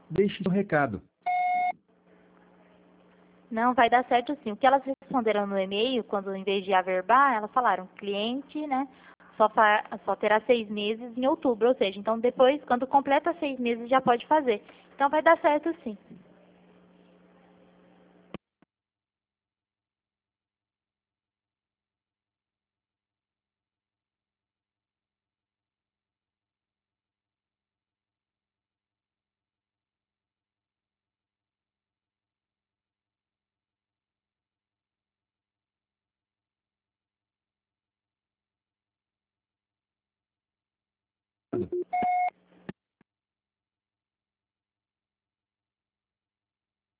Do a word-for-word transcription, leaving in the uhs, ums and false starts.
Deixe seu recado. Não, vai dar certo sim. O que elas responderam no e-mail, quando em vez de averbar, elas falaram, cliente, né, só, fa só terá seis meses em outubro, ou seja, então depois, quando completa seis meses, já pode fazer. Então vai dar certo sim.